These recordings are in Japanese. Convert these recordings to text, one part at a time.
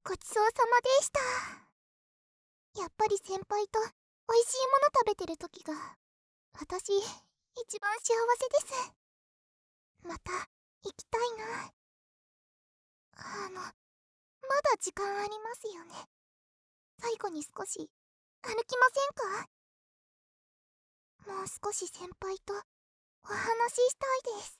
ごちそうさまでした。やっぱり先輩と美味しいもの食べてる時が私一番幸せです。また行きたいな。まだ時間ありますよね。最後に少し歩きませんか？もう少し先輩とお話ししたいです。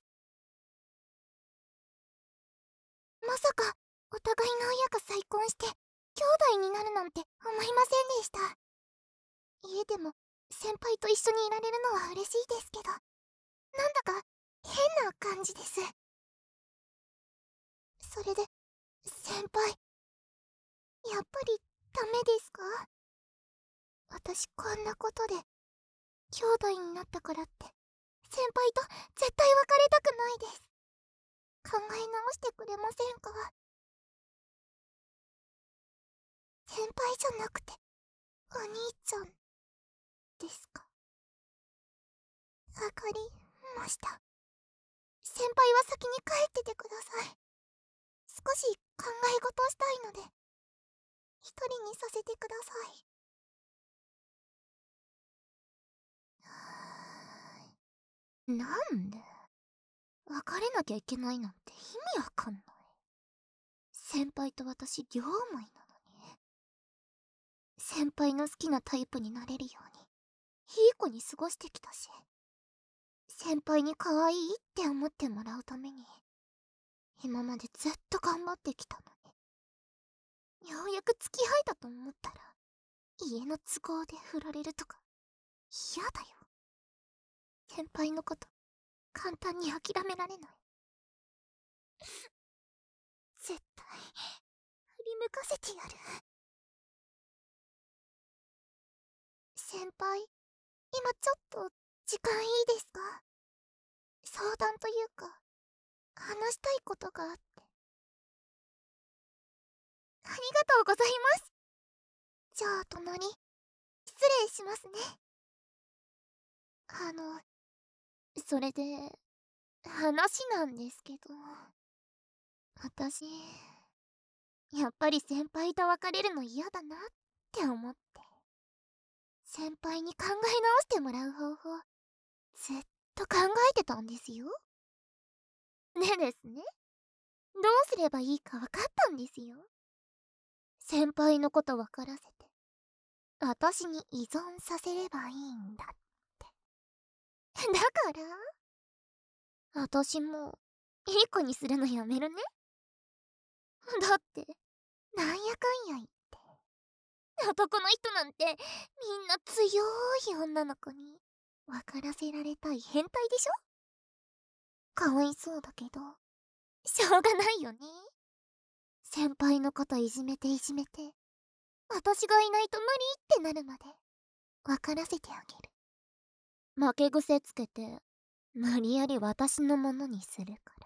まさかお互いの親が再婚して兄弟になるなんて思いませんでした。家でも先輩と一緒にいられるのは嬉しいですけど、なんだか変な感じです。それで先輩、やっぱりダメですか？私こんなことで兄弟になったからって先輩と絶対別れたくないです。考え直してくれませんか？先輩じゃなくてお兄ちゃんですか？わかりました。先輩は先に帰っててください。少し考え事をしたいので一人にさせてください。なんで別れなきゃいけないなんて意味わかんない。先輩と私両思いなのに。先輩の好きなタイプになれるようにいい子に過ごしてきたし、先輩に可愛いって思ってもらうために今までずっと頑張ってきたのに、ようやく付き合えたと思ったら家の都合で振られるとか嫌だよ。先輩のこと簡単に諦められない。絶対振り向かせてやる。先輩、今ちょっと時間いいですか？相談というか話したいことがあって。ありがとうございます。じゃあ隣失礼しますね。それで話なんですけど、私やっぱり先輩と別れるの嫌だなって思って、先輩に考え直してもらう方法ずっと考えてたんですよ。でですね、どうすればいいか分かったんですよ。先輩のこと分からせて私に依存させればいいんだって。だから私もいい子にするのやめるね。だってなんやかんや言って男の人なんてみんな強い女の子に分からせられたい変態でしょ。かわいそうだけどしょうがないよね。先輩のこといじめていじめて私がいないと無理ってなるまで分からせてあげる。負け癖つけて無理やり私のものにするから。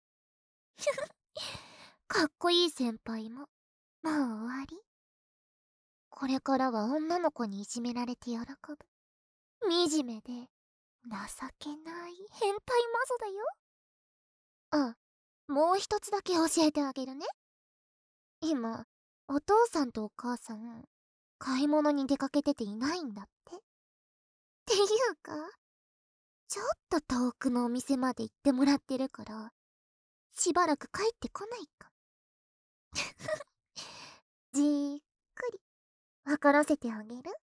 かっこいい先輩ももう終わり。これからは女の子にいじめられて喜ぶ惨めで情けない変態マゾだよ。あ、もう一つだけ教えてあげるね。今お父さんとお母さん買い物に出かけてていないんだって。っていうかちょっと遠くのお店まで行ってもらってるからしばらく帰ってこないか。じーっくり分からせてあげる。